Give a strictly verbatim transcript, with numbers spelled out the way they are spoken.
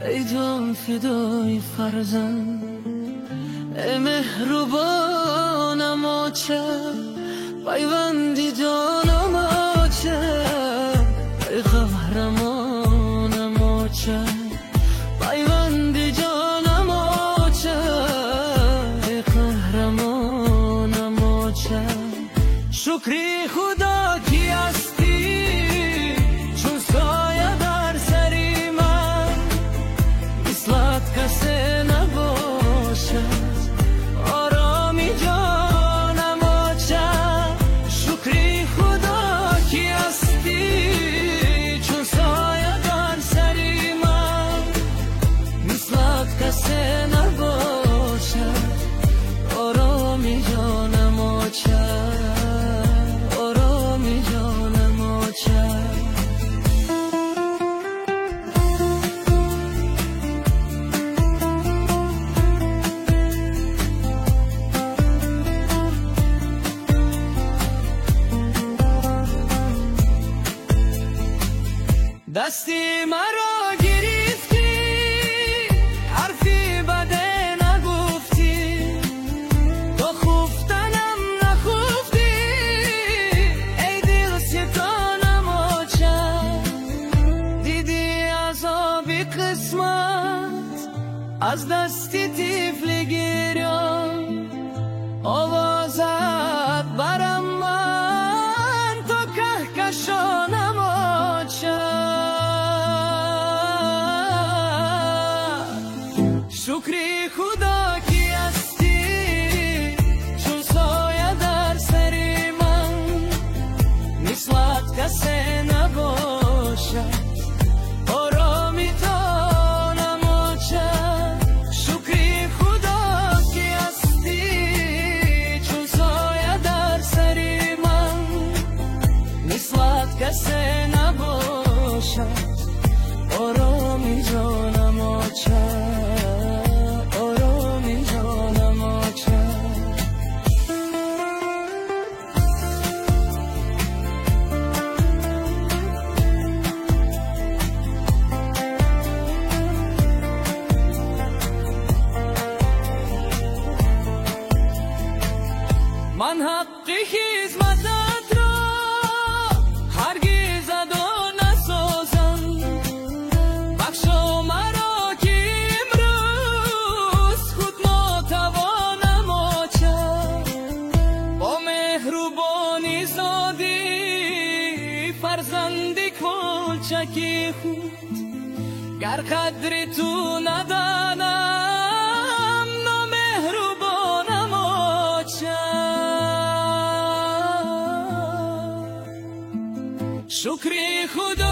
ای جان فدای فرزند، ای مهربانم آچه پیوندی جانم آچه، ای قهرمانم آچه پیوندی جانم آچه، ای قهرمانم آچه. شکری خدا کی هستی چون سایه در سری من، مثلت کسی نباشد آرامی جانم آچه. شکری خدا کی هستی چون سایه در سری من، مثلت کسی نباشد آرامی جانم آچه، آرامی جانم آچه. دستی مرا گرفتی حرفی بده نگفتی، تو خفتنم نخفتی ای دل ستانم آچه. دیدی عذابی قسمت از دستی طفل گریان، آوازت برم من تو کهکشانم آچه. شکری خدا کی هستی چون سایه در سری من، مثلت کسی نباشد آرامی جانم آچه. شکری خدا کی هستی چون سایه در سری من، مثلت کسی نباشد آرامی جانم آچه، آرامی جانم آچه. من حق خدمتت را هرگز ادا نسازم، بخشا مرا که امروز خود ناتوانم آچه. با مهربانی زادی فرزند کوچکی خود، گر قدر تو ندانم نامهربانم آچه. شکری خدا